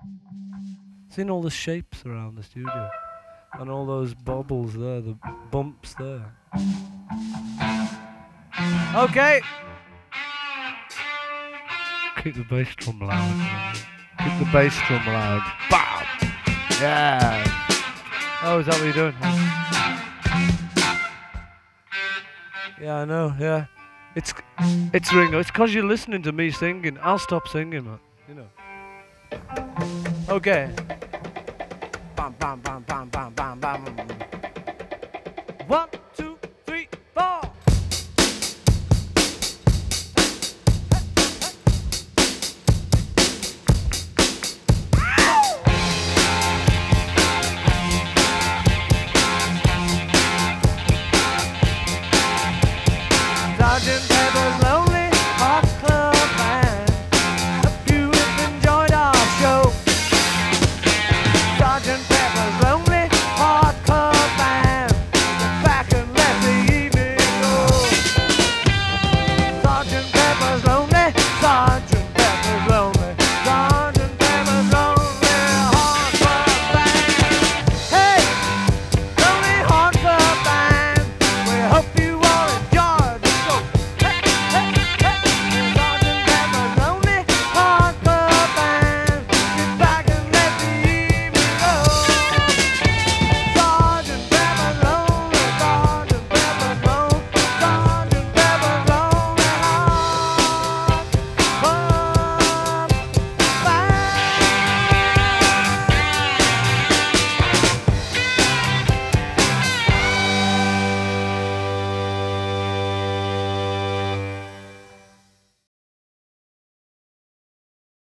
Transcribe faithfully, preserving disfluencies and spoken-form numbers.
Seen all the shapes around the studio. And all those bubbles there, the bumps there. Okay! Keep the bass drum loud. Keep the bass drum loud. Bam! Yeah! Oh, is that what you're doing? Yeah, I know, yeah. It's it's Ringo. It's because you're listening to me singing. I'll stop singing, man. You know. Okay. Bam, bam, bam, bam, bam, bam, bam. One.